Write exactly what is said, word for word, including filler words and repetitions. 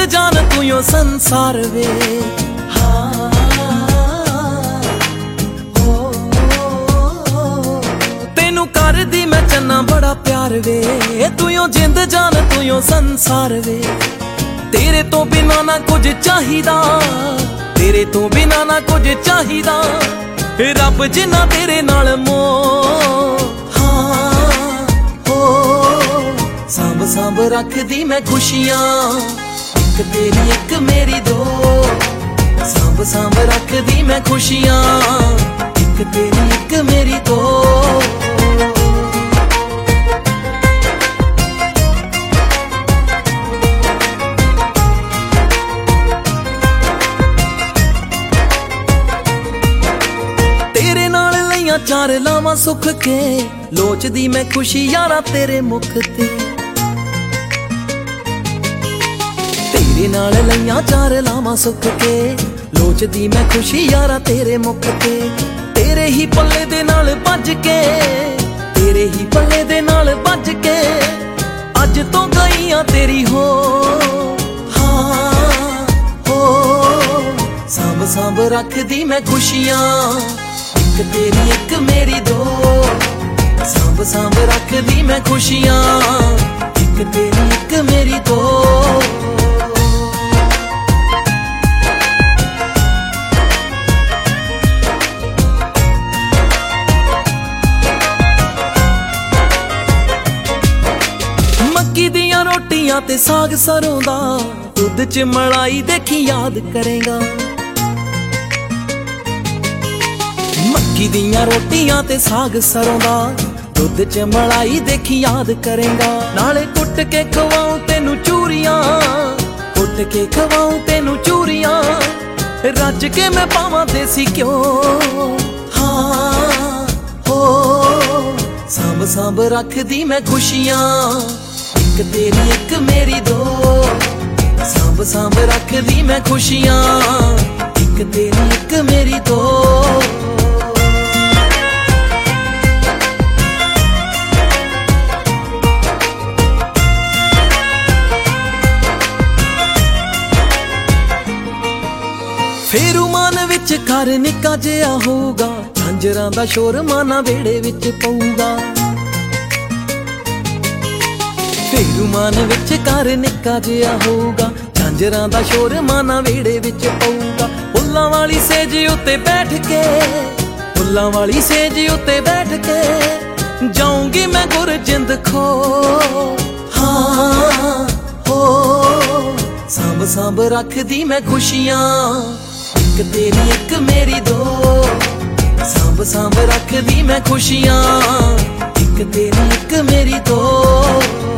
जान तू यो संसार वे। हाँ, हो, तेनू कर दी मैं चन्ना बड़ा प्यार वे। तू यो जिंद जान तू यो संसार वे। तेरे तो बिना ना कुछ चाहिदा, तेरे तो बिना ना कुछ चाहिदा। रब जिन्ना तेरे नाल मोह। हाँ, हो, सांभ सांभ रख दी मैं खुशियां, एक तेरी एक मेरी दो। सांभ सांभ रख दी मैं खुशियां, एक तेरी एक मेरी दो। चार लावां सुख के, लोचदी मैं खुशी यारा तेरे मुख ते। तेरे नाल लईयां चार लावां सुख के, लोचदी मैं खुशी यारा तेरे मुख ते। तेरे ही पल्ले दे नाल भज के, तेरे ही पल्ले दे नाल भज के, अज तो गईयां तेरी हो। हाँ, हो, सांभ सांभ रख दी मैं खुशियां, एक तेरी एक मेरी दो। सांभ सांभ रख दी मैं खुशियां, एक तेरी एक मेरी दो। मक्की दियां रोटियां ते साग सरों दा, दुध च मलाई देखी याद करेगा। मक्की दियां रोटियां ते साग सरों दा, दुध च मलाई देखी याद करेगा। नाले कुट के खवाऊं तेनू चूरियां, कुट के खवाऊं तेनू चूरियां, रज के मैं पावां देसी घ्यो। हाँ, हो, सांभ सांभ रख दी मैं खुशियां, एक तेरी एक मेरी दो। सांभ सांभ रख दी मैं खुशियां, एक तेरी एक मेरी दो। फेरू मान विच घर निक्का जिहा होगा, झांजरां दा शोर माना वेड़े विच पऊगा। फेरू मान विच घर निक्का जिहा होगा, झांजरां दा शोर माना वेड़े विच पऊगा। फुल्लां वाली सेज उत्ते बैठ के, फुल्लां वाली सेज उत्ते बैठ के, जाऊंगी मैं गुरजिंद खो। हाँ, हो, सांभ सांभ रख दी मैं खुशियां, एक तेरी एक मेरी दो। सांभ सांभ रख दी मैं खुशियां, एक तेरी एक मेरी दो।